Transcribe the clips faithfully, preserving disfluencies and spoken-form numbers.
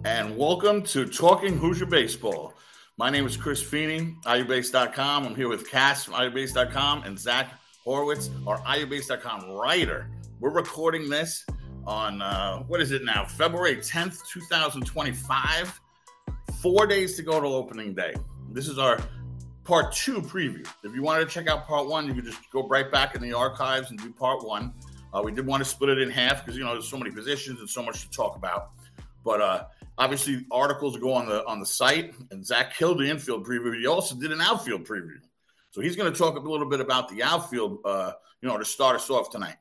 and welcome to Talking Hoosier Baseball. My name is Chris Feeney, I U Base dot com. I'm here with Cass from I U Base dot com and Zach Horowitz, our I U Base dot com writer. We're recording this on, uh, what is it now, February tenth, twenty twenty-five. Four days to go till opening day. This is our part two preview. If you wanted to check out part one, you could just go right back in the archives and do part one. Uh, we did want to split it in half because, you know, there's so many positions and so much to talk about. But uh, obviously, articles go on the on the site, and Zach killed the infield preview. He also did an outfield preview. So he's going to talk a little bit about the outfield, uh, you know, to start us off tonight.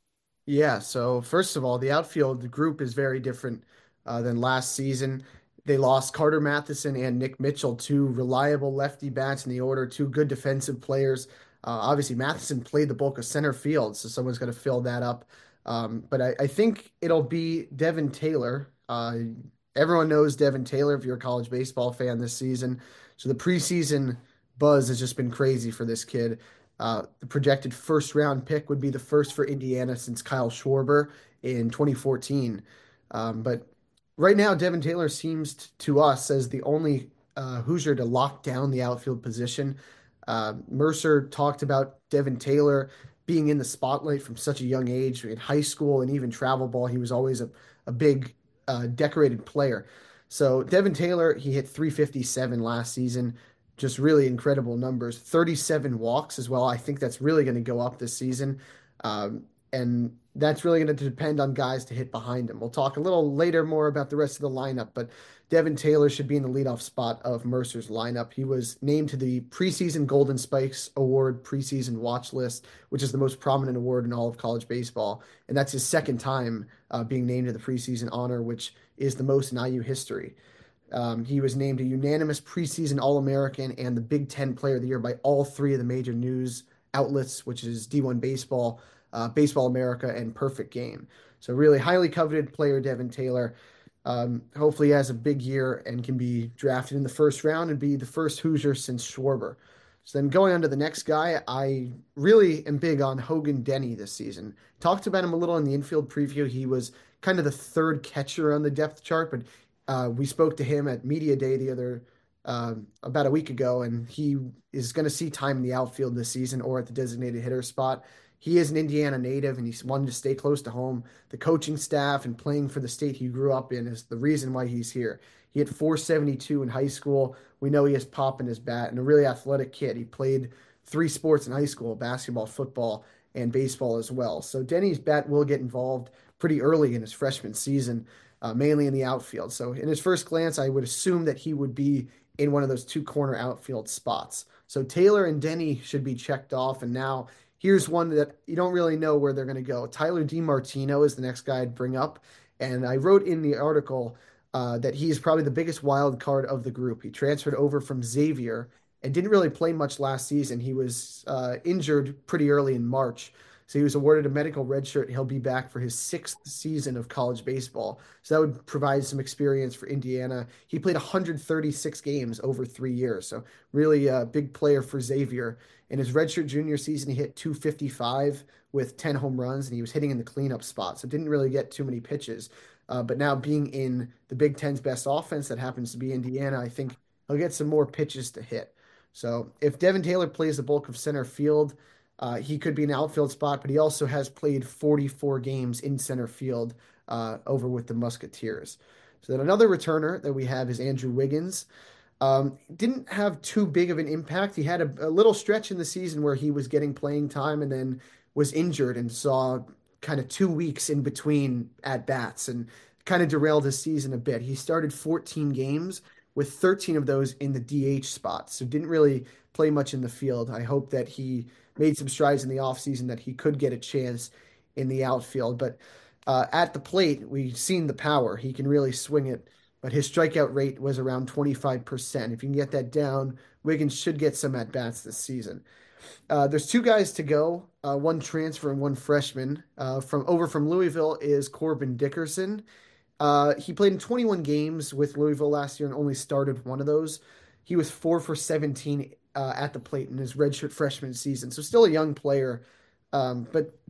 Yeah, so first of all, the outfield group is very different uh, than last season. They lost Carter Matheson and Nick Mitchell, two reliable lefty bats in the order, two good defensive players. Uh, obviously, Matheson played the bulk of center field, so someone's going to fill that up. Um, but I, I think it'll be Devin Taylor. Uh, everyone knows Devin Taylor if you're a college baseball fan this season. So the preseason buzz has just been crazy for this kid. Uh, the projected first round pick would be the first for Indiana since Kyle Schwarber in twenty fourteen. Um, but right now, Devin Taylor seems t- to us as the only uh, Hoosier to lock down the outfield position. Uh, Mercer talked about Devin Taylor being in the spotlight from such a young age in high school and even travel ball. He was always a, a big uh, decorated player. So Devin Taylor, he hit three fifty-seven last season, just really incredible numbers. thirty-seven walks as well. I think that's really going to go up this season. Um, and that's really going to depend on guys to hit behind him. We'll talk a little later more about the rest of the lineup, but Devin Taylor should be in the leadoff spot of Mercer's lineup. He was named to the preseason Golden Spikes Award preseason watch list, which is the most prominent award in all of college baseball. And that's his second time uh, being named to the preseason honor, which is the most in I U history. Um, he was named a unanimous preseason All-American and the Big Ten Player of the Year by all three of the major news outlets, which is D one Baseball, uh, Baseball America, and Perfect Game. So really highly coveted player, Devin Taylor. Um, hopefully he has a big year and can be drafted in the first round and be the first Hoosier since Schwarber. So then going on to the next guy, I really am big on Hogan Denny this season. Talked about him a little in the infield preview. He was kind of the third catcher on the depth chart, but uh, we spoke to him at Media Day the other uh, about a week ago, and he is going to see time in the outfield this season or at the designated hitter spot. He is an Indiana native, and he's wanted to stay close to home. The coaching staff and playing for the state he grew up in is the reason why he's here. He hit four seventy-two in high school. We know he has pop in his bat and a really athletic kid. He played three sports in high school, basketball, football, and baseball as well. So Denny's bat will get involved pretty early in his freshman season, uh, mainly in the outfield. So in his first glance, I would assume that he would be in one of those two corner outfield spots. So Taylor and Denny should be checked off. And now here's one that you don't really know where they're going to go. Tyler DiMartino is the next guy I'd bring up. And I wrote in the article uh, that he's probably the biggest wild card of the group. He transferred over from Xavier and didn't really play much last season. He was uh, injured pretty early in March. So he was awarded a medical red shirt. He'll be back for his sixth season of college baseball. So that would provide some experience for Indiana. He played one hundred thirty-six games over three years. So really a big player for Xavier. In his redshirt junior season, he hit two fifty-five with ten home runs, and he was hitting in the cleanup spot. So didn't really get too many pitches. Uh, but now being in the Big Ten's best offense that happens to be Indiana, I think he'll get some more pitches to hit. So if Devin Taylor plays the bulk of center field, uh, he could be an outfield spot, but he also has played forty-four games in center field uh, over with the Musketeers. So then another returner that we have is Andrew Wiggins. Um, didn't have too big of an impact. He had a, a little stretch in the season where he was getting playing time and then was injured and saw kind of two weeks in between at bats and kind of derailed his season a bit. He started fourteen games with thirteen of those in the D H spot, so didn't really play much in the field. I hope that he made some strides in the offseason that he could get a chance in the outfield. But uh, at the plate, we've seen the power. He can really swing it, but his strikeout rate was around twenty-five percent. If you can get that down, Wiggins should get some at bats this season. Uh, there's two guys to go, uh, one transfer and one freshman. Uh, from over from Louisville is Corbin Dickerson. Uh, he played in twenty-one games with Louisville last year and only started one of those. He was four for seventeen uh, at the plate in his redshirt freshman season, so still a young player. Um, but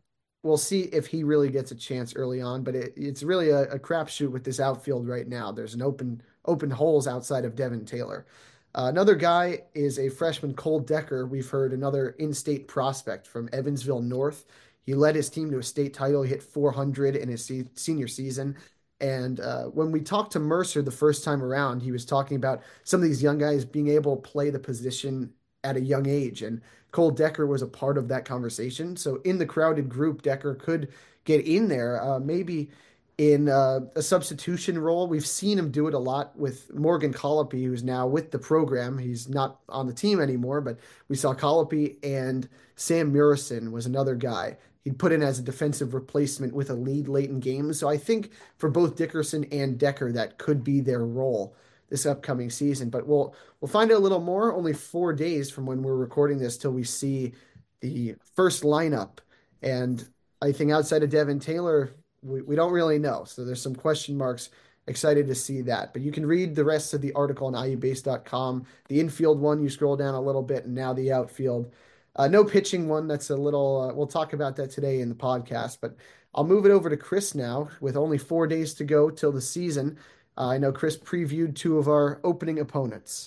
we'll see if he really gets a chance early on. But it, it's really a, a crapshoot with this outfield right now. There's an open open holes outside of Devin Taylor. Uh, another guy is a freshman, Cole Decker. We've heard another in-state prospect from Evansville North. He led his team to a state title. He hit four hundred in his se- senior season. And uh, when we talked to Mercer the first time around, he was talking about some of these young guys being able to play the position at a young age. And Cole Decker was a part of that conversation. So in the crowded group, Decker could get in there, uh, maybe in uh, a substitution role. We've seen him do it a lot with Morgan Colopy, who's now with the program. He's not on the team anymore, but we saw Colopy, and Sam Murison was another guy he'd put in as a defensive replacement with a lead late in games. So I think for both Dickerson and Decker, that could be their role this upcoming season. But we'll we'll find out a little more. Only four days from when we're recording this till we see the first lineup. And I think outside of Devin Taylor, we, we don't really know. So there's some question marks. Excited to see that. But you can read the rest of the article on I U base dot com. The infield one, you scroll down a little bit, and now the outfield. Uh, no pitching one. That's a little, uh, we'll talk about that today in the podcast. But I'll move it over to Chris now with only four days to go till the season. Uh, I know Chris previewed two of our opening opponents.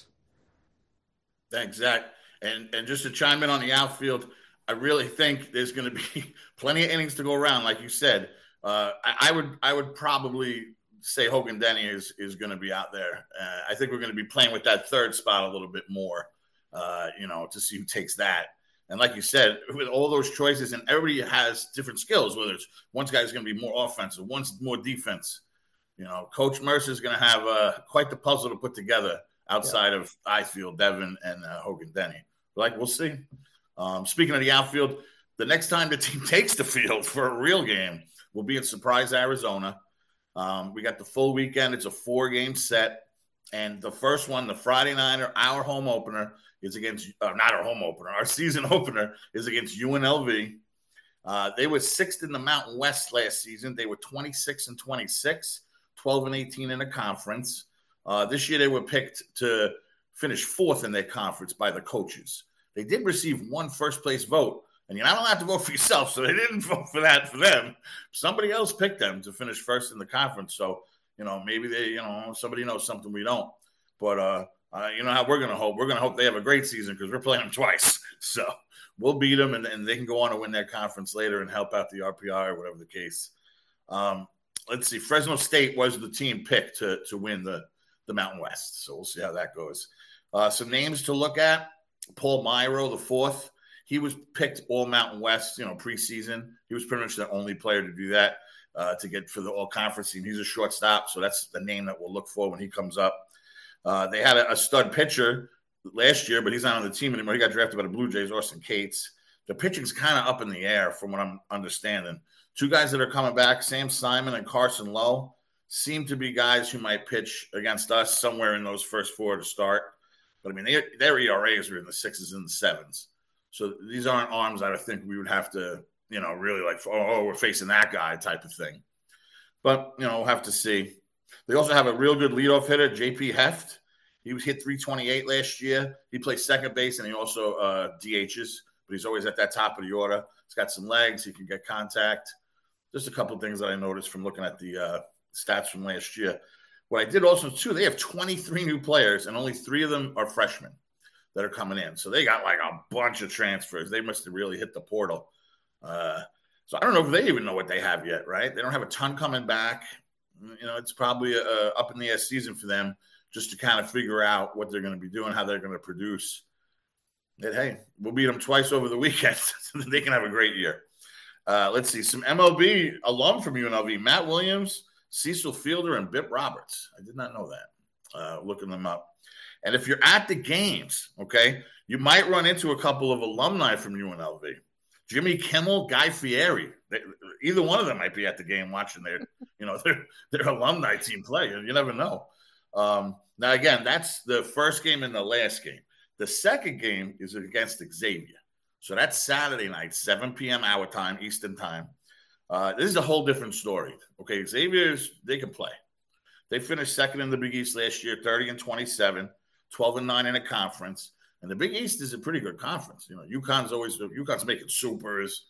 Thanks, Zach. And and just to chime in on the outfield, I really think there's going to be plenty of innings to go around, like you said. Uh, I, I would I would probably say Hogan Denny is is going to be out there. Uh, I think we're going to be playing with that third spot a little bit more, uh, you know, to see who takes that. And like you said, with all those choices, and everybody has different skills, whether it's one guy's going to be more offensive, one's more defense. You know, Coach Mercer is going to have uh, quite the puzzle to put together outside yeah. of Ifield, Devin, and uh, Hogan Denny. Like, we'll see. Um, speaking of the outfield, the next time the team takes the field for a real game will be in Surprise, Arizona. Um, we got the full weekend. It's a four-game set. And the first one, the Friday nighter, our home opener, is against uh, – not our home opener. Our season opener is against U N L V. Uh, they were sixth in the Mountain West last season. They were twenty-six and twenty-six. twelve and eighteen in a conference. Uh, this year they were picked to finish fourth in their conference by the coaches. They did receive one first-place vote, and you're not allowed to vote for yourself, so they didn't vote for that for them. Somebody else picked them to finish first in the conference, so, you know, maybe they, you know, somebody knows something we don't. But, uh, uh, you know how we're going to hope. We're going to hope they have a great season because we're playing them twice. So we'll beat them, and, and they can go on to win their conference later and help out the R P I or whatever the case. Um, Let's see. Fresno State was the team picked to to win the, the Mountain West. So we'll see how that goes. Uh, some names to look at. Paul Myro, the fourth. He was picked all Mountain West, you know, preseason. He was pretty much the only player to do that, uh, to get for the all-conference team. He's a shortstop, so that's the name that we'll look for when he comes up. Uh, they had a, a stud pitcher last year, but he's not on the team anymore. He got drafted by the Blue Jays, Austin Cates. The pitching's kind of up in the air from what I'm understanding. Two guys that are coming back, Sam Simon and Carson Lowe, seem to be guys who might pitch against us somewhere in those first four to start. But, I mean, they, their E R As are in the sixes and the sevens. So these aren't arms that I think we would have to, you know, really like, oh, we're facing that guy type of thing. But, you know, we'll have to see. They also have a real good leadoff hitter, J P Heft. He was hit three twenty-eight last year. He plays second base, and he also uh, D Hs, but he's always at that top of the order. He's got some legs. He can get contact. Just a couple of things that I noticed from looking at the uh, stats from last year. What I did also, too, they have twenty-three new players, and only three of them are freshmen that are coming in. So they got like a bunch of transfers. They must have really hit the portal. Uh, so I don't know if they even know what they have yet, right? They don't have a ton coming back. You know, it's probably a, a up in the air season for them just to kind of figure out what they're going to be doing, how they're going to produce. And, hey, we'll beat them twice over the weekend so that they can have a great year. Uh, let's see, some M L B alum from U N L V, Matt Williams, Cecil Fielder, and Bip Roberts. I did not know that, uh, looking them up. And if you're at the games, okay, you might run into a couple of alumni from U N L V. Jimmy Kimmel, Guy Fieri. They, either one of them might be at the game watching their, you know, their, their alumni team play. You never know. Um, now, again, that's the first game and the last game. The second game is against Xavier. So that's Saturday night, seven p.m. our time, Eastern time. Uh, this is a whole different story. Okay, Xavier's, they can play. They finished second in the Big East last year, thirty and twenty-seven, twelve and nine in a conference. And the Big East is a pretty good conference. You know, UConn's always, UConn's making supers.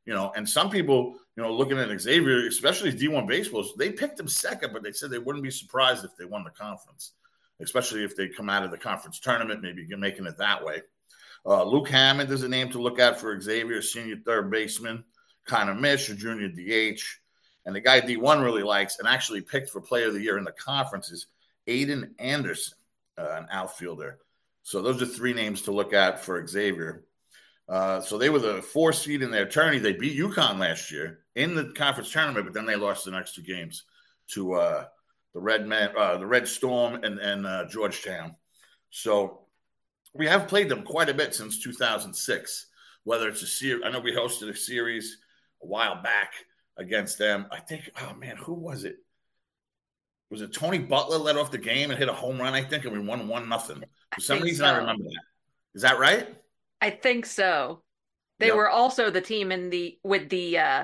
You know, and some people, you know, looking at Xavier, especially D one baseballs, they picked him second, but they said they wouldn't be surprised if they won the conference, especially if they come out of the conference tournament, maybe making it that way. Uh, Luke Hammond is a name to look at for Xavier, senior third baseman. Connor Mish, a junior D H. And the guy D one really likes and actually picked for player of the year in the conference is Aiden Anderson, uh, an outfielder. So those are three names to look at for Xavier. Uh, so they were the four seed in their tourney. They beat UConn last year in the conference tournament, but then they lost the next two games to uh, the Red Man, uh, the Red Storm, and, and uh, Georgetown. So we have played them quite a bit since two thousand six. Whether it's a series, I know we hosted a series a while back against them. I think, oh man, who was it? Was it Tony Butler led off the game and hit a home run? I think, and we won one nothing. For some reason, so. I remember that. Is that right? I think so. They yep. were also the team in the with the uh,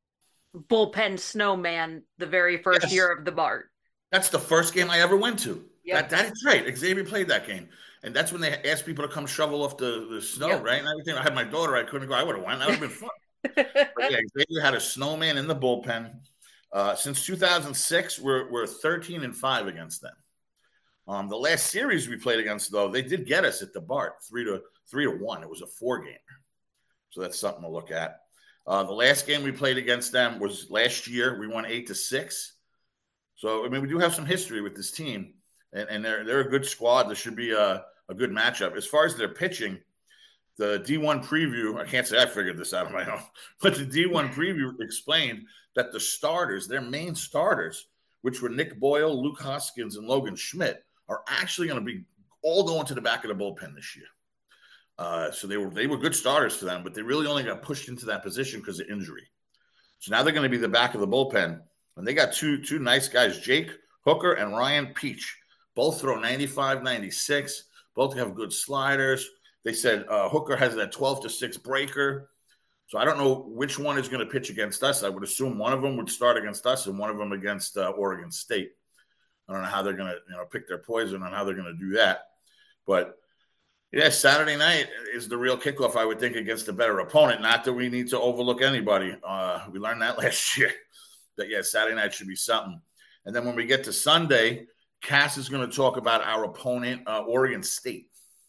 bullpen snowman the very first yes. year of the Bart. That's the first game I ever went to. Yep. That, that is right. Xavier played that game. And that's when they asked people to come shovel off the, the snow, yep. right? And everything. I had my daughter. I couldn't go. I would have went. That would have been fun. But yeah, Xavier had a snowman in the bullpen. Uh, since two thousand six, we're, we're thirteen and five against them. Um, the last series we played against, though, they did get us at the Bart, three to three to one. It was a four-gamer. So that's something to look at. Uh, the last game we played against them was last year. We won eight to six. So, I mean, we do have some history with this team. And, and they're they're a good squad. There should be a, a good matchup. As far as their pitching, the D one preview, I can't say I figured this out on my own, but the D one preview explained that the starters, their main starters, which were Nick Boyle, Luke Hoskins, and Logan Schmidt, are actually going to be all going to the back of the bullpen this year. Uh, so they were they were good starters for them, but they really only got pushed into that position because of injury. So now they're going to be the back of the bullpen. And they got two, two nice guys, Jake Hooker and Ryan Peach. Both throw ninety-five, ninety-six. Both have good sliders. They said uh, Hooker has that twelve to six breaker. So I don't know which one is going to pitch against us. I would assume one of them would start against us and one of them against uh, Oregon State. I don't know how they're going to you know, pick their poison and how they're going to do that. But, yeah, Saturday night is the real kickoff, I would think, against a better opponent. Not that we need to overlook anybody. Uh, we learned that last year. That, yeah, Saturday night should be something. And then when we get to Sunday, Cass is going to talk about our opponent, uh, Oregon State.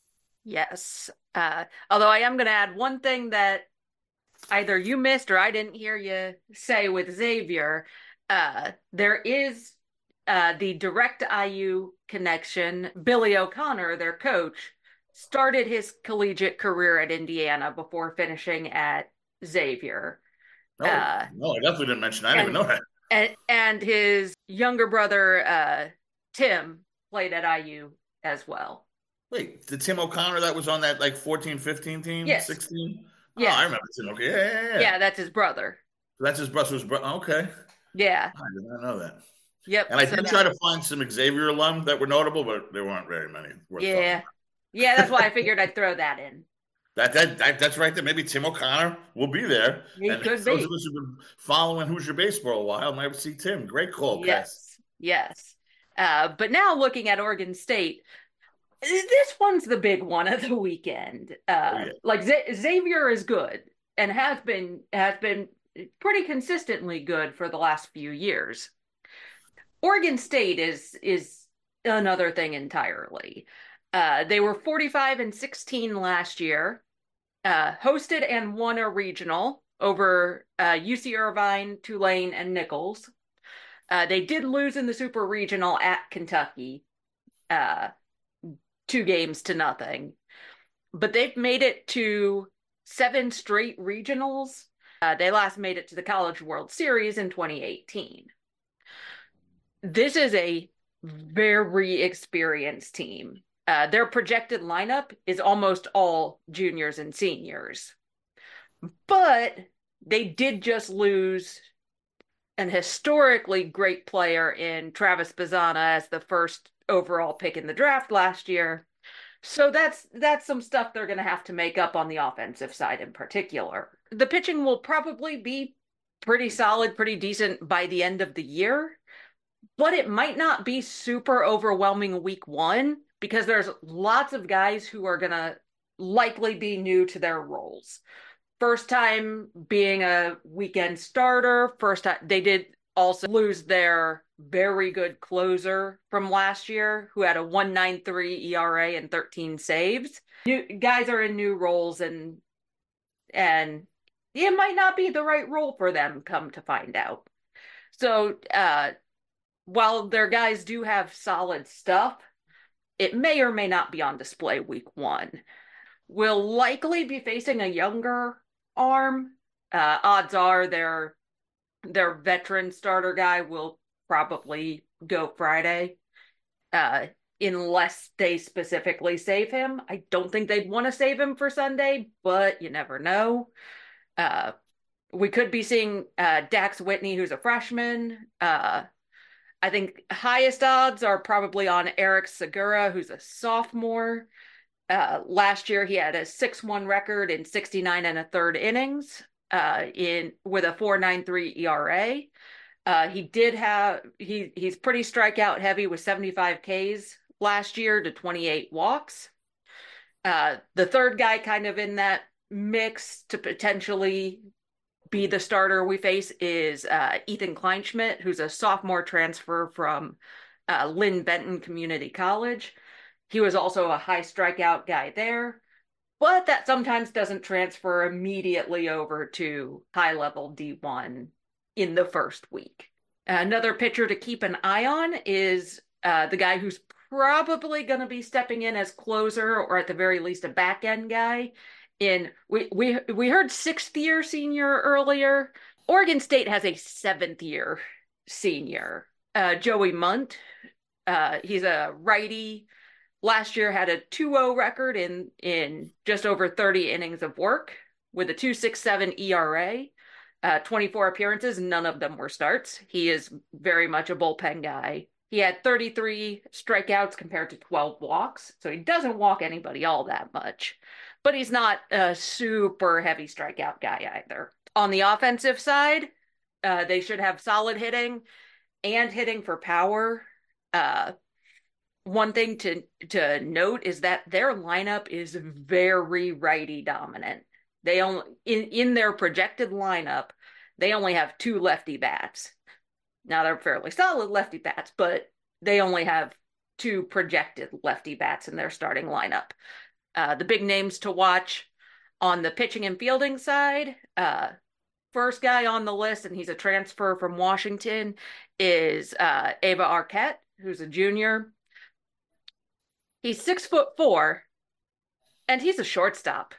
Yes. Uh, although I am going to add one thing that either you missed or I didn't hear you say with Xavier. Uh, there is uh, the direct I U connection. Billy O'Connor, their coach, started his collegiate career at Indiana before finishing at Xavier. No, uh, no, I definitely didn't mention that. I didn't and, even know that. And, and his younger brother, uh, Tim, played at I U as well. Wait, the Tim O'Connor that was on that like fourteen fifteen team? Yes. sixteen? Yeah. Oh, I remember Tim O'Connor. Yeah, yeah, yeah. Yeah, that's his brother. That's his brother's brother. Okay. Yeah. I did not know that. Yep. And I so did that... try to find some Xavier alum that were notable, but there weren't very many. Yeah. Yeah, that's why I figured I'd throw that in. That, that that that's right there. Maybe Tim O'Connor will be there. He and could those be. of us who've been following Hoosier baseball a while might see Tim. Great call, yes, Cass. Yes. Uh, but now looking at Oregon State, this one's the big one of the weekend. Uh, oh, yeah. Like Z- Xavier is good and has been has been pretty consistently good for the last few years. Oregon State is is another thing entirely. Uh, they were forty-five and sixteen last year, uh, hosted and won a regional over uh, U C Irvine, Tulane, and Nichols. Uh, they did lose in the Super Regional at Kentucky, uh, two games to nothing. But they've made it to seven straight regionals. Uh, they last made it to the College World Series in twenty eighteen. This is a very experienced team. Uh, their projected lineup is almost all juniors and seniors. But they did just lose an historically great player in Travis Bazzana as the first overall pick in the draft last year. So that's that's some stuff they're going to have to make up on the offensive side in particular. The pitching will probably be pretty solid, pretty decent by the end of the year, but it might not be super overwhelming week one because there's lots of guys who are going to likely be new to their roles. first time being a weekend starter. First time they did also lose their very good closer from last year, who had a one point nine three E R A and thirteen saves. New, guys are in new roles, and and it might not be the right role for them, come to find out. So uh, while their guys do have solid stuff, it may or may not be on display week one. We'll likely be facing a younger arm. Uh, odds are their their veteran starter guy will probably go Friday, uh, unless they specifically save him. I don't think they'd want to save him for Sunday, but you never know. Uh, we could be seeing uh, Dax Whitney, who's a freshman. Uh, I think highest odds are probably on Eric Segura, who's a sophomore. Uh, last year, he had a six one record in sixty-nine and a third innings uh, in with a four point nine three E R A. Uh, he did have he he's pretty strikeout heavy with seventy-five Ks last year to twenty-eight walks. Uh, the third guy kind of in that mix to potentially be the starter we face is uh, Ethan Kleinschmidt, who's a sophomore transfer from uh, Lynn Benton Community College. He was also a high strikeout guy there, but that sometimes doesn't transfer immediately over to high-level D one in the first week. Another pitcher to keep an eye on is uh, the guy who's probably going to be stepping in as closer, or at the very least a back-end guy. In we we we heard sixth year senior earlier. Oregon State has a seventh year senior, uh, Joey Munt. Uh, he's a righty. Last year had a two oh record in in just over thirty innings of work with a two point six seven E R A. Uh, twenty-four appearances, none of them were starts. He is very much a bullpen guy. He had thirty-three strikeouts compared to twelve walks, so he doesn't walk anybody all that much. But he's not a super heavy strikeout guy either. On the offensive side, uh, they should have solid hitting and hitting for power. Uh, one thing to, to note is that their lineup is very righty dominant. They only in, in their projected lineup, they only have two lefty bats. Now they're fairly solid lefty bats, but they only have two projected lefty bats in their starting lineup. Uh, the big names to watch on the pitching and fielding side, uh, first guy on the list, and he's a transfer from Washington, is uh, Ava Arquette, who's a junior. He's six foot four, and he's a shortstop.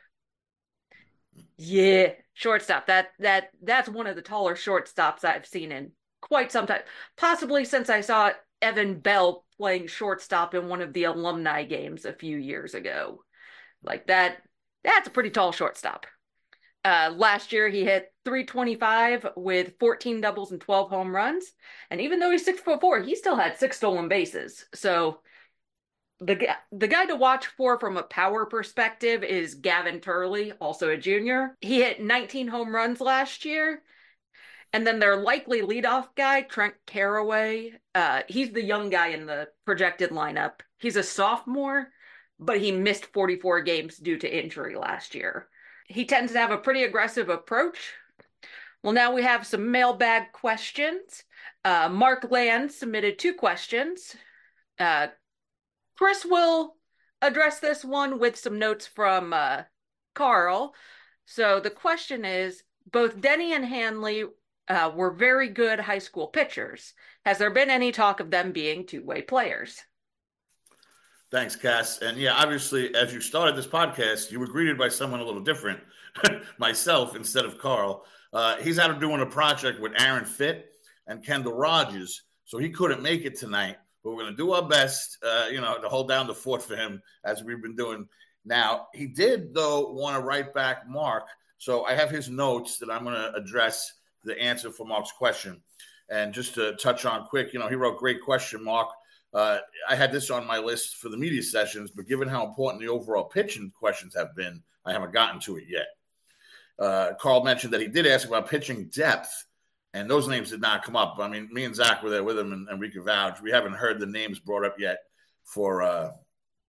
Yeah, shortstop. That that that's one of the taller shortstops I've seen in quite some time, possibly since I saw Evan Bell playing shortstop in one of the alumni games a few years ago. Like that, that's a pretty tall shortstop. Uh, last year, he hit three twenty-five with fourteen doubles and twelve home runs. And even though he's six foot four, he still had six stolen bases. So the, the guy to watch for from a power perspective is Gavin Turley, also a junior. He hit nineteen home runs last year. And then their likely leadoff guy, Trent Caraway, uh, he's the young guy in the projected lineup. He's a sophomore, but he missed forty-four games due to injury last year. He tends to have a pretty aggressive approach. Well, now we have some mailbag questions. Uh, Mark Land submitted two questions. Uh, Chris will address this one with some notes from uh, Carl. So the question is, both Denny and Hanley uh, were very good high school pitchers. Has there been any talk of them being two-way players? Thanks, Cass. And yeah, obviously, as you started this podcast, you were greeted by someone a little different, myself instead of Carl. Uh, he's out doing a project with Aaron Fitt and Kendall Rogers, so he couldn't make it tonight. But we're going to do our best, uh, you know, to hold down the fort for him as we've been doing. Now, he did, though, want to write back Mark, so I have his notes that I'm going to address the answer for Mark's question. And just to touch on quick, you know, he wrote, great question, Mark. Uh, I had this on my list for the media sessions, but given how important the overall pitching questions have been, I haven't gotten to it yet. Uh, Carl mentioned that he did ask about pitching depth, and those names did not come up. I mean, me and Zach were there with him, and, and we could vouch. We haven't heard the names brought up yet for uh,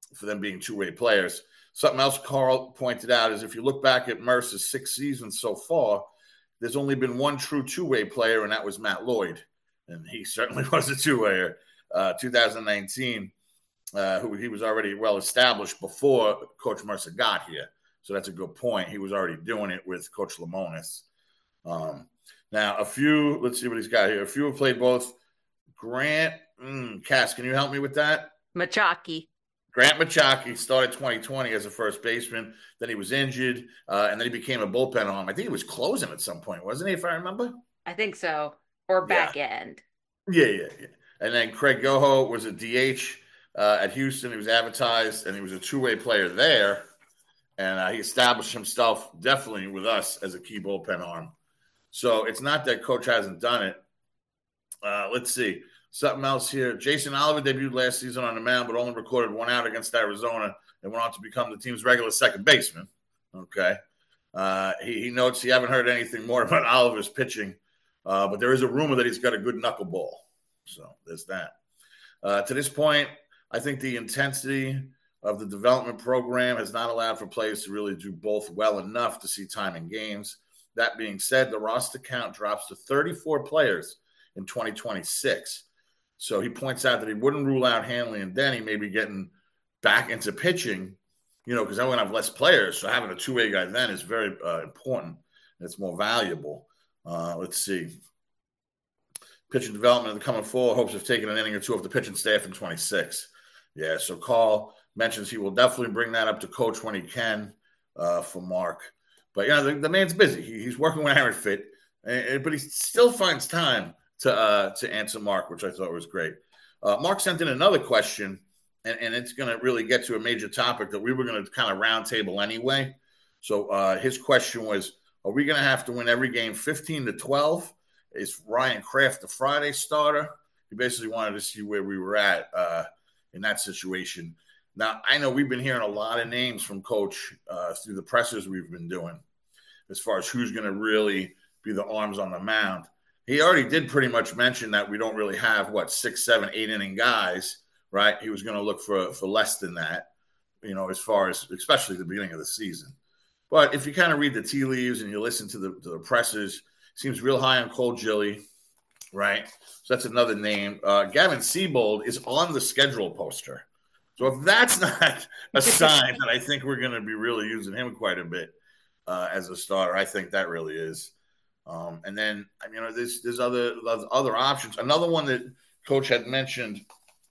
for them being two-way players. Something else Carl pointed out is if you look back at Mercer's six seasons so far, there's only been one true two-way player, and that was Matt Lloyd. And he certainly was a two-wayer. Uh, two thousand nineteen, uh, who he was already well established before Coach Mercer got here. So that's a good point. He was already doing it with Coach Lemonis. Um, now, a few, let's see what he's got here. A few have played both. Grant, mm, Cass, can you help me with that? Machaki. Grant Machaki started twenty twenty as a first baseman. Then he was injured, uh, and then he became a bullpen arm. I think he was closing at some point, wasn't he, if I remember? I think so. Or back yeah. end. Yeah, yeah, yeah. And then Craig Goho was a D H uh, at Houston. He was advertised, and he was a two-way player there. And uh, he established himself definitely with us as a key bullpen arm. So it's not that Coach hasn't done it. Uh, let's see. Something else here. Jason Oliver debuted last season on the mound, but only recorded one out against Arizona and went on to become the team's regular second baseman. Okay. Uh, he, he notes he haven't heard anything more about Oliver's pitching, uh, but there is a rumor that he's got a good knuckleball. So there's that. Uh, to this point, I think the intensity of the development program has not allowed for players to really do both well enough to see time in games. That being said, the roster count drops to thirty-four players in twenty twenty-six. So he points out that he wouldn't rule out Hanley and Denny maybe getting back into pitching, you know, because then we're going to have less players. So having a two-way guy then is very uh, important. And it's more valuable. Uh, let's see. Pitching development in the coming fall, hopes of taking an inning or two off the pitching staff in twenty-six. Yeah, so Carl mentions he will definitely bring that up to Coach when he can uh, for Mark. But, you know, the, the man's busy. He, he's working with Aaron Fit, and, but he still finds time to uh, to answer Mark, which I thought was great. Uh, Mark sent in another question, and, and it's going to really get to a major topic that we were going to kind of roundtable anyway. So uh, his question was, are we going to have to win every game fifteen to twelve? Is Ryan Kraft the Friday starter? He basically wanted to see where we were at uh, in that situation. Now, I know we've been hearing a lot of names from Coach uh, through the pressers we've been doing as far as who's going to really be the arms on the mound. He already did pretty much mention that we don't really have, what, six, seven, eight inning guys, right? He was going to look for for less than that, you know, as far as, especially the beginning of the season. But if you kind of read the tea leaves and you listen to the, to the pressers, seems real high on Cole Gilly, right? So that's another name. Uh, Gavin Seabold is on the schedule poster. So if that's not a sign that I think we're going to be really using him quite a bit uh, as a starter, I think that really is. Um, and then, you know, there's there's other other options. Another one that Coach had mentioned,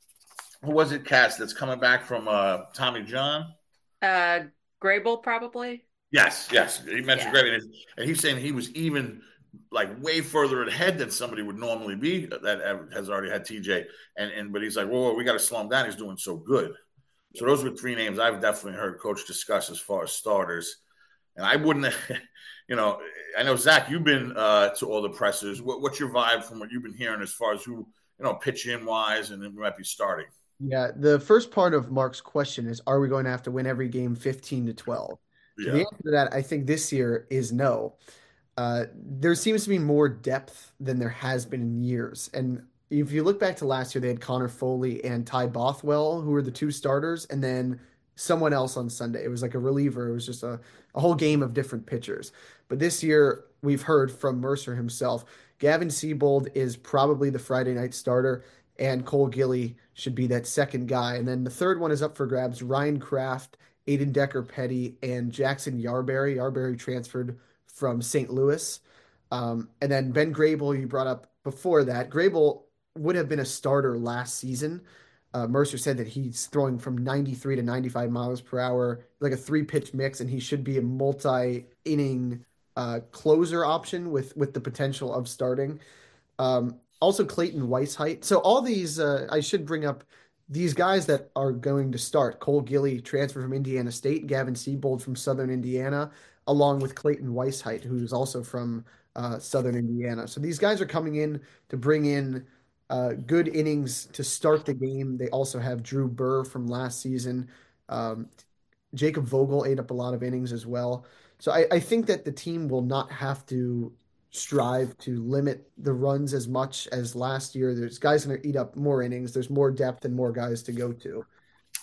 who was it, Cass, that's coming back from uh, Tommy John? Uh, Grable, probably. Yes, yes. He mentioned Yeah. Grable. And he's saying he was even, like, way further ahead than somebody would normally be that has already had T J. And, and But he's like, whoa, whoa we got to slow him down. He's doing so good. So those were three names I've definitely heard Coach discuss as far as starters. And I wouldn't – you know, I know, Zach, you've been uh, to all the pressers. What, what's your vibe from what you've been hearing as far as who, you know, pitch in wise and then might be starting? Yeah, the first part of Mark's question is, are we going to have to win every game fifteen to twelve? So Yeah. the answer to that, I think this year is no. Uh, there seems to be more depth than there has been in years. And if you look back to last year, they had Connor Foley and Ty Bothwell, who were the two starters, and then someone else on Sunday. It was like a reliever. It was just a, a whole game of different pitchers. But this year, we've heard from Mercer himself, Gavin Seabold is probably the Friday night starter, and Cole Gilly should be that second guy. And then the third one is up for grabs, Ryan Kraft, Aiden Decker-Petty, and Jackson Yarberry. Yarberry transferred from Saint Louis. Um, and then Ben Grable, you brought up before that. Grable would have been a starter last season. Uh, Mercer said that he's throwing from ninety-three to ninety-five miles per hour, like a three-pitch mix, and he should be a multi-inning uh, closer option with with the potential of starting. Um, also, Clayton Weisheight. So all these, uh, I should bring up these guys that are going to start. Cole Gilly, transfer from Indiana State, Gavin Seabold from Southern Indiana, along with Clayton Weisheight, who's also from uh, Southern Indiana. So these guys are coming in to bring in uh, good innings to start the game. They also have Drew Burr from last season. Um, Jacob Vogel ate up a lot of innings as well. So I, I think that the team will not have to strive to limit the runs as much as last year. There's guys going to eat up more innings. There's more depth and more guys to go to.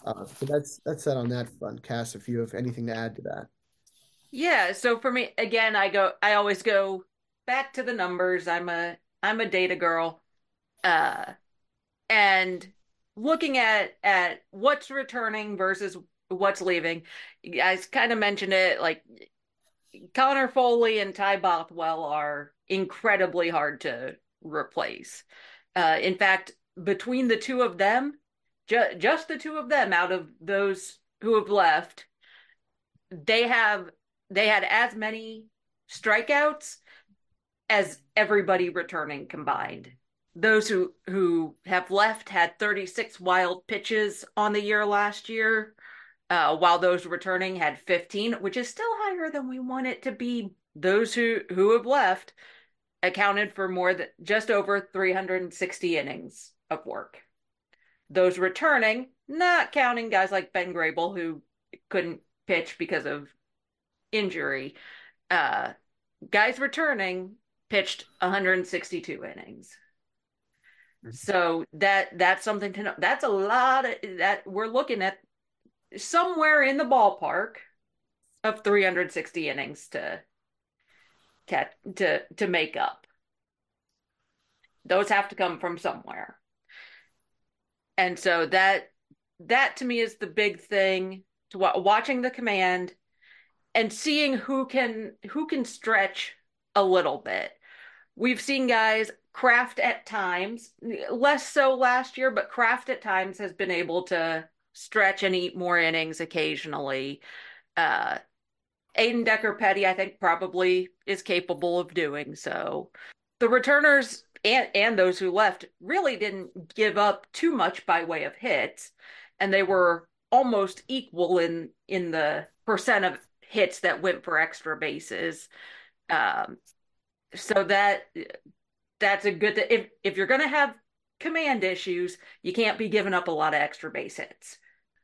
Uh, so that's that's that on that front. Cass, if you have anything to add to that. Yeah, so for me, again, I go, I always go back to the numbers. I'm a, I'm a data girl. Uh, and looking at at what's returning versus what's leaving, you guys kind of mentioned it. Like Connor Foley and Ty Bothwell are incredibly hard to replace. Uh, in fact, between the two of them, ju- just the two of them out of those who have left, they have they had as many strikeouts as everybody returning combined. Those who who have left had thirty-six wild pitches on the year last year, uh, while those returning had fifteen, which is still higher than we want it to be. Those who who have left accounted for more than just over three hundred sixty innings of work. Those returning, not counting guys like Ben Grable who couldn't pitch because of injury, uh, guys returning pitched one hundred sixty-two innings. So that that's something to know. That's a lot of, that we're looking at somewhere in the ballpark of three hundred sixty innings to to to make up. Those have to come from somewhere. And so that that to me is the big thing to watching the command and seeing who can who can stretch a little bit. We've seen guys, Kraft at times, less so last year, but Kraft at times has been able to stretch and eat more innings occasionally. Uh, Aiden Decker Petty, I think, probably is capable of doing so. The returners and, and those who left really didn't give up too much by way of hits, and they were almost equal in in the percent of hits that went for extra bases. Um, so that that's a good th- if if you're going to have command issues, you can't be giving up a lot of extra base hits.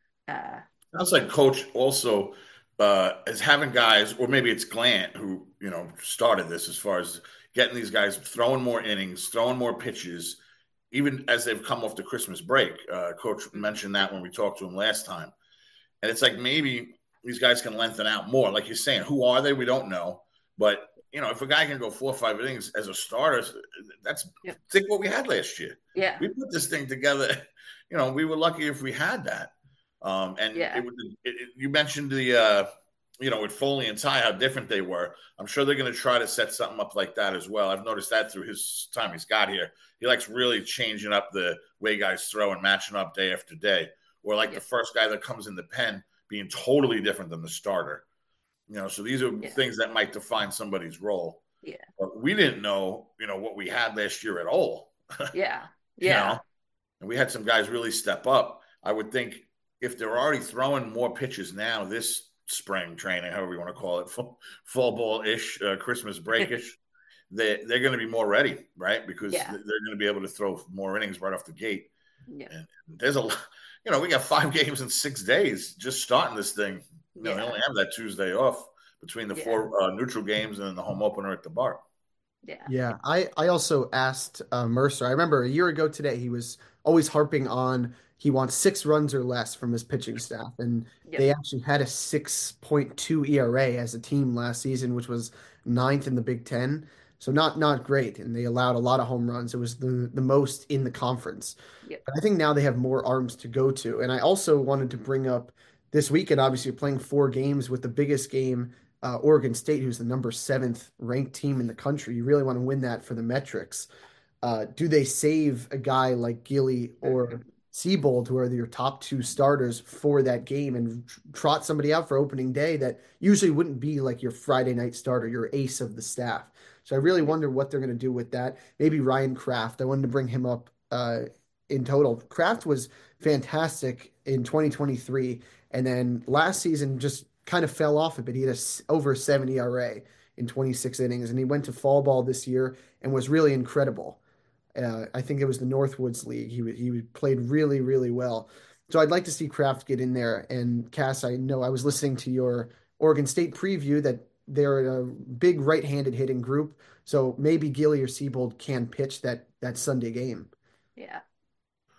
Uh, Sounds like coach also uh, is having guys, or maybe it's Glant who you know started this as far as getting these guys throwing more innings, throwing more pitches, even as they've come off the Christmas break. Uh, coach mentioned that when we talked to him last time, and it's like maybe these guys can lengthen out more. Like you're saying, who are they? We don't know, but you know, if a guy can go four or five innings as a starter, that's yeah. think what we had last year. Yeah, we put this thing together. You know, we were lucky if we had that. Um, and yeah. it, it, it, you mentioned the, uh, you know, with Foley and Ty, how different they were. I'm sure they're going to try to set something up like that as well. I've noticed that through his time he's got here. He likes really changing up the way guys throw and matching up day after day. Or like yeah. the first guy that comes in the pen being totally different than the starter. You know, so these are yeah. things that might define somebody's role. Yeah. But we didn't know, you know, what we had last year at all. Yeah. Yeah. You know? And we had some guys really step up. I would think if they're already throwing more pitches now this spring training, however you want to call it, fall, fall ball-ish, uh, Christmas break-ish, they, they're going to be more ready, right? Because yeah. they're going to be able to throw more innings right off the gate. Yeah. And there's a lot, you know, we got five games in six days just starting this thing. You know, yeah. They only have that Tuesday off between the yeah. four uh, neutral games and then the home opener at the Bart. Yeah. Yeah. I, I also asked uh, Mercer. I remember a year ago today, he was always harping on he wants six runs or less from his pitching staff. And yep. they actually had a six point two E R A as a team last season, which was ninth in the Big Ten. So not not great. And they allowed a lot of home runs. It was the, the most in the conference. Yep. But I think now they have more arms to go to. And I also wanted to bring up this weekend, obviously, you're playing four games with the biggest game, uh, Oregon State, who's the number seventh ranked team in the country. You really want to win that for the metrics. Uh, do they save a guy like Gilly or Seabold, who are your top two starters, for that game and trot somebody out for opening day that usually wouldn't be like your Friday night starter, your ace of the staff? So I really wonder what they're going to do with that. Maybe Ryan Kraft. I wanted to bring him up uh, in total. Kraft was fantastic in twenty twenty-three. And then last season just kind of fell off a bit. He had a, over seventy E R A in twenty-six innings, and he went to fall ball this year and was really incredible. Uh, I think it was the Northwoods League. He he played really, really well. So I'd like to see Kraft get in there. And Cass, I know I was listening to your Oregon State preview that they're a big right-handed hitting group. So maybe Gilly or Seabold can pitch that that Sunday game. Yeah.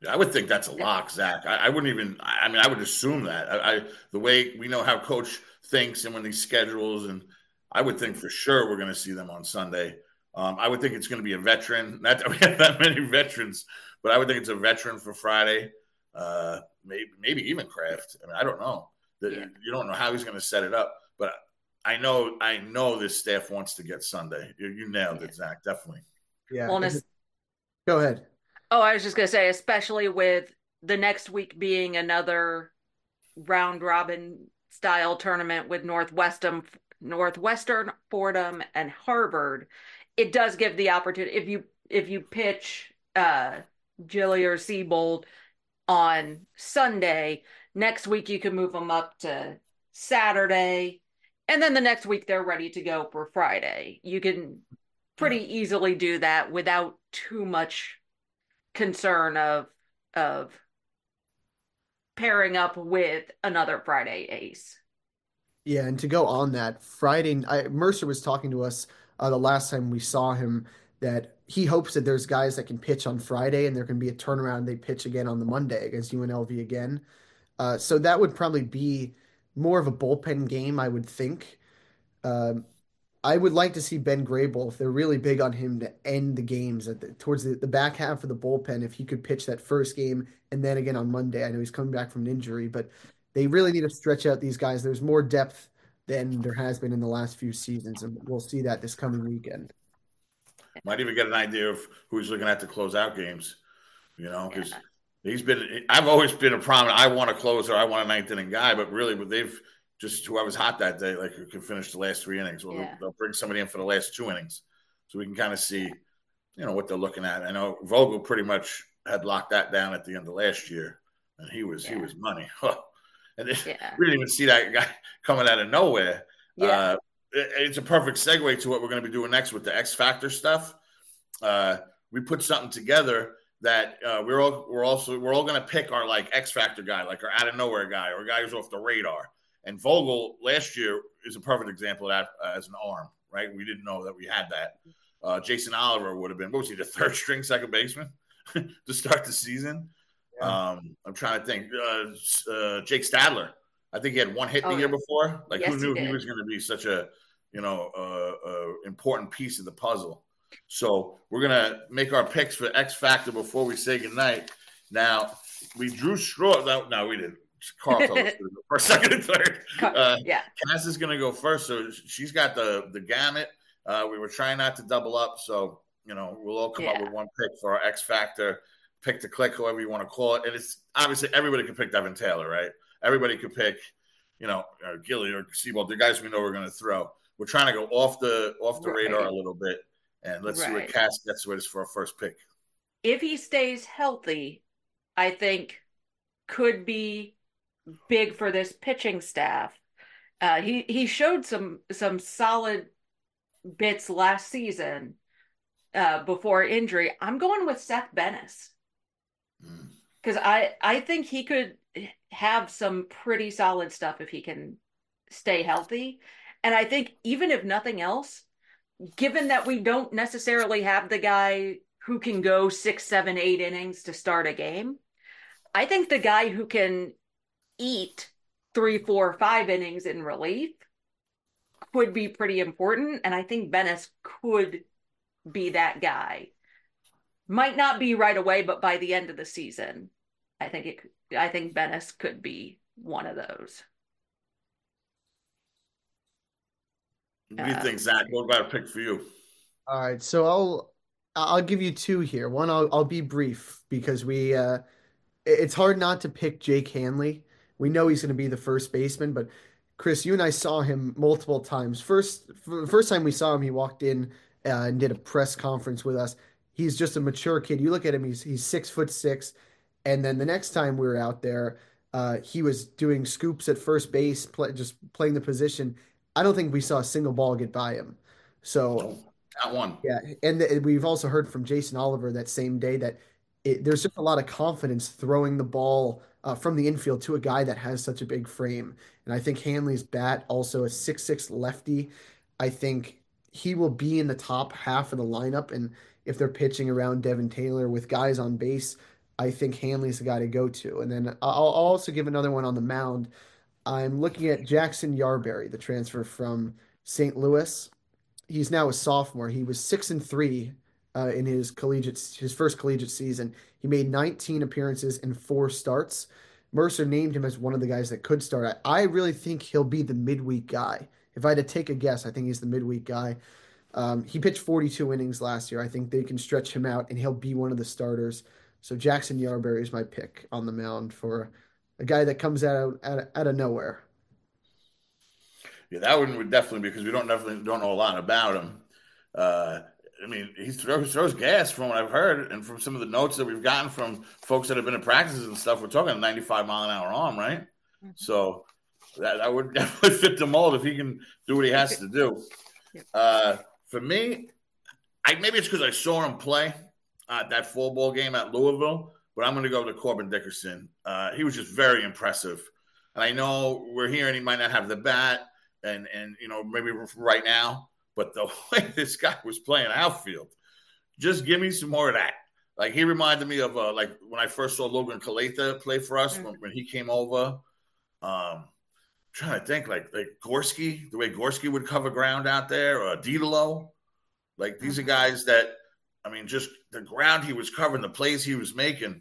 I would think that's a lock, Zach. I, I wouldn't even. I mean, I would assume that. I, I the way we know how Coach thinks and when he schedules, and I would think for sure we're going to see them on Sunday. Um, I would think it's going to be a veteran. Not that we have that many veterans, but I would think it's a veteran for Friday. Uh, maybe maybe even Kraft. I mean, I don't know. The, Yeah. You don't know how he's going to set it up, but I know I know this staff wants to get Sunday. You, you nailed Yeah. it, Zach. Definitely. Yeah. Well, Go ahead. oh, I was just going to say, especially with the next week being another round robin style tournament with Northwestern, Northwestern, Fordham, and Harvard, it does give the opportunity if you if you pitch uh Gilly or Siebold on Sunday, next week you can move them up to Saturday, and then the next week they're ready to go for Friday. You can pretty yeah. easily do that without too much concern of of pairing up with another Friday ace. Yeah, and to go on that, Friday, I, Mercer was talking to us uh, the last time we saw him that he hopes that there's guys that can pitch on Friday and there can be a turnaround and they pitch again on the Monday against U N L V again. Uh, so that would probably be more of a bullpen game, I would think. Um, I would like to see Ben Grable, if they're really big on him, to end the games at the, towards the, the back half of the bullpen, if he could pitch that first game and then again on Monday. I know he's coming back from an injury, but they really need to stretch out these guys. There's more depth than there has been in the last few seasons, and we'll see that this coming weekend. Might even get an idea of who he's looking at to close out games, you know, because yeah. he's been – I've always been a prominent – I want a closer, I want a ninth inning guy, but really but they've – just whoever's hot that day, like who can finish the last three innings. Well, yeah. they'll, they'll bring somebody in for the last two innings, so we can kind of see, you know, what they're looking at. I know Vogel pretty much had locked that down at the end of last year, and he was yeah. he was money. And then, yeah. we didn't even see that guy coming out of nowhere. Yeah. Uh, it, it's a perfect segue to what we're going to be doing next with the X Factor stuff. Uh, we put something together that uh, we're all we're also we're all going to pick our like X Factor guy, like our out of nowhere guy, or a guy who's off the radar. And Vogel last year is a perfect example of that uh, as an arm, right? We didn't know that we had that. Uh, Jason Oliver would have been, what was he, the third string second baseman to start the season? Yeah. Um, I'm trying to think. Uh, uh, Jake Stadler, I think he had one hit oh, the year before. Like yes, who knew he, he was going to be such a, you know, uh, uh, important piece of the puzzle. So we're going to make our picks for X Factor before we say goodnight. Now, we drew straw. No, no we didn't. Carl told us for second and third. Uh, yeah, Cass is going to go first, so she's got the the gamut. Uh, we were trying not to double up, so you know we'll all come yeah. up with one pick for our X Factor. Pick to click, however you want to call it, and it's obviously everybody can pick Devin Taylor, right? Everybody could pick, you know, uh, Gilly or Siebold, the guys we know we're going to throw. We're trying to go off the off the right. radar a little bit, and let's right. see what Cass gets with us for our first pick. If he stays healthy, I think could be big for this pitching staff. Uh, he he showed some some solid bits last season uh, before injury. I'm going with Seth Bennis because I I think he could have some pretty solid stuff if he can stay healthy. And I think even if nothing else, given that we don't necessarily have the guy who can go six, seven, eight innings to start a game, I think the guy who can eat three, four, five innings in relief would be pretty important. And I think Bennis could be that guy. Might not be right away, but by the end of the season, I think it. I think Bennis could be one of those. What do you uh, think, Zach? What about a pick for you? All right, so I'll I'll give you two here. One, I'll I'll be brief because we. Uh, it's hard not to pick Jake Hanley. We know he's going to be the first baseman, but Chris, you and I saw him multiple times. First, the first time we saw him, he walked in uh, and did a press conference with us. He's just a mature kid. You look at him; he's he's six foot six. And then the next time we were out there, uh, he was doing scoops at first base, play, just playing the position. I don't think we saw a single ball get by him. So, not one. Yeah, and th- we've also heard from Jason Oliver that same day that it, there's just a lot of confidence throwing the ball uh, from the infield to a guy that has such a big frame. And I think Hanley's bat, also a six six lefty, I think he will be in the top half of the lineup. And if they're pitching around Devin Taylor with guys on base, I think Hanley's the guy to go to. And then I'll, I'll also give another one on the mound. I'm looking at Jackson Yarberry, the transfer from Saint Louis. He's now a sophomore. He was six and three uh, in his collegiate his first collegiate season. He made nineteen appearances and four starts. Mercer named him as one of the guys that could start. I, I really think he'll be the midweek guy. If I had to take a guess, I think he's the midweek guy. Um, he pitched forty-two innings last year. I think they can stretch him out, and he'll be one of the starters. So Jackson Yarberry is my pick on the mound for a guy that comes out, out, out of nowhere. Yeah, that one would definitely, because we don't definitely don't know a lot about him. Uh, I mean, he throws, throws gas from what I've heard, and from some of the notes that we've gotten from folks that have been in practices and stuff. We're talking a ninety-five mile an hour arm, right? Mm-hmm. So that, that would definitely fit the mold if he can do what he has to do. Uh, for me, I maybe it's because I saw him play at that fall ball game at Louisville, but I'm going to go to Corbin Dickerson. Uh, he was just very impressive. And I know we're hearing he might not have the bat and, and you know, maybe right now, but the way this guy was playing outfield, just give me some more of that. Like, he reminded me of, uh, like, when I first saw Logan Kaleta play for us, mm-hmm. when, when he came over. Um, I'm trying to think, like, like Gorski, the way Gorski would cover ground out there, or Didolo. Like, these mm-hmm. are guys that, I mean, just the ground he was covering, the plays he was making.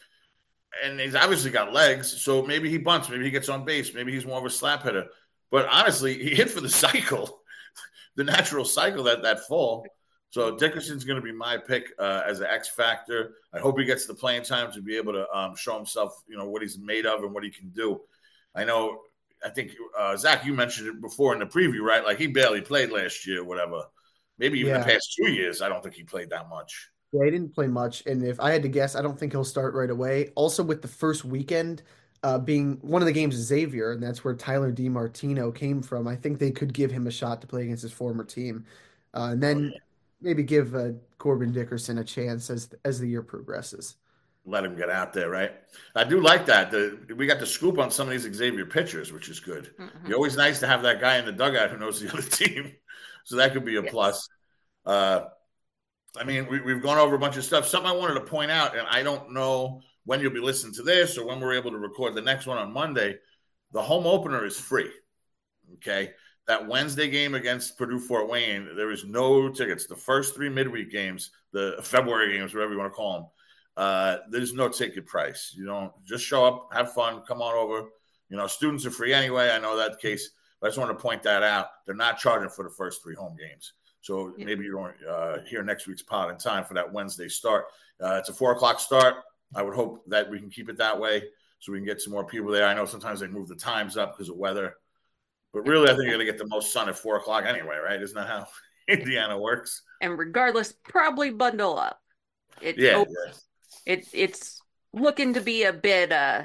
And he's obviously got legs, so maybe he bunts, maybe he gets on base, maybe he's more of a slap hitter. But honestly, he hit for the cycle, the natural cycle that that fall. So Dickerson's going to be my pick uh, as an X factor. I hope he gets the playing time to be able to um, show himself, you know, what he's made of and what he can do. I know, I think, uh, Zach, you mentioned it before in the preview, right? Like, he barely played last year, whatever. Maybe even yeah. the past two years, I don't think he played that much. Yeah, he didn't play much. And if I had to guess, I don't think he'll start right away. Also, with the first weekend uh, being one of the games is Xavier, and that's where Tyler DiMartino came from, I think they could give him a shot to play against his former team. Uh, and then oh, yeah. maybe give uh, Corbin Dickerson a chance as as the year progresses. Let him get out there, right? I do like that. The, we got the scoop on some of these Xavier pitchers, which is good. Mm-hmm. It's always nice to have that guy in the dugout who knows the other team. So that could be a yes. plus. Uh, I mean, we, we've gone over a bunch of stuff. Something I wanted to point out, and I don't know when you'll be listening to this or when we're able to record the next one on Monday. The home opener is free, okay? That Wednesday game against Purdue-Fort Wayne, there is no tickets. The first three midweek games, the February games, whatever you want to call them, uh, there's no ticket price. You don't just show up, have fun, come on over. You know, students are free anyway. I know that's the case, but I just want to point that out. They're not charging for the first three home games. So yeah. maybe you don't uh, hear next week's pod in time for that Wednesday start. Uh, it's a four o'clock start. I would hope that we can keep it that way so we can get some more people there. I know sometimes they move the times up because of weather. But really, I think you're going to get the most sun at four o'clock anyway, right? Isn't that how Indiana works? And regardless, probably bundle up. It, yeah, oh, yeah. It, it's looking to be a bit, uh,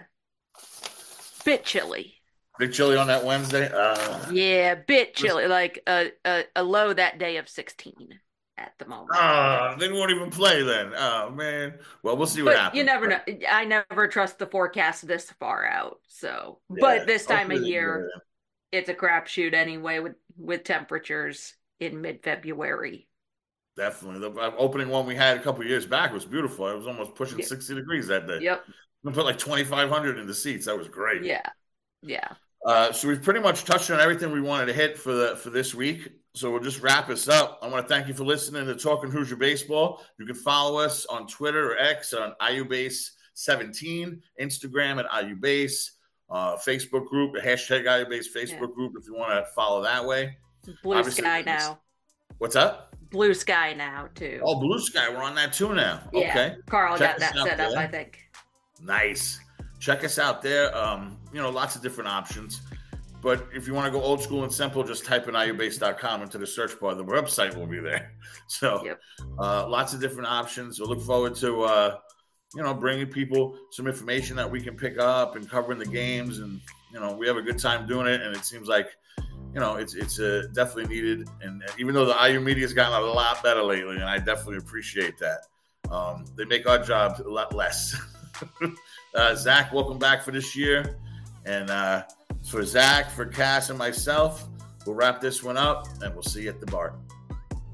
bit chilly. Bit chilly on that Wednesday? Uh, yeah, bit chilly. Like a, a, a low that day of sixteen at the moment. Oh, they won't even play then. Oh, man. Well, we'll see what but happens. You never know. I never trust the forecast this far out. So, yeah, but this time of year, yeah. it's a crapshoot anyway with, with temperatures in mid-February. Definitely. The opening one we had a couple of years back was beautiful. It was almost pushing yep. sixty degrees that day. Yep. We put like twenty-five hundred in the seats. That was great. Yeah. Yeah. Uh, so we've pretty much touched on everything we wanted to hit for the for this week. So we'll just wrap us up. I want to thank you for listening to Talking Hoosier Baseball. You can follow us on Twitter or X on I U Base seventeen, Instagram at I U Base, uh, Facebook group, the hashtag I U Base Facebook yeah. group if you want to follow that way. Blue Obviously, Sky now. What's up? Blue Sky now, too. Oh, Blue Sky. We're on that, too, now. Yeah. Okay. Carl Check got that set up, there. I think. Nice. Check us out there. Um, you know, lots of different options. But if you want to go old school and simple, just type in I U base dot com into the search bar. The website will be there. So yep. uh, lots of different options. So look forward to, uh, you know, bringing people some information that we can pick up and covering the games. And, you know, we have a good time doing it. And it seems like, you know, it's it's uh, definitely needed. And even though the I U media has gotten a lot better lately, and I definitely appreciate that, um, they make our job a lot less. uh, Zach, welcome back for this year. And uh, for Zach, for Cass, and myself, we'll wrap this one up, and we'll see you at the bar.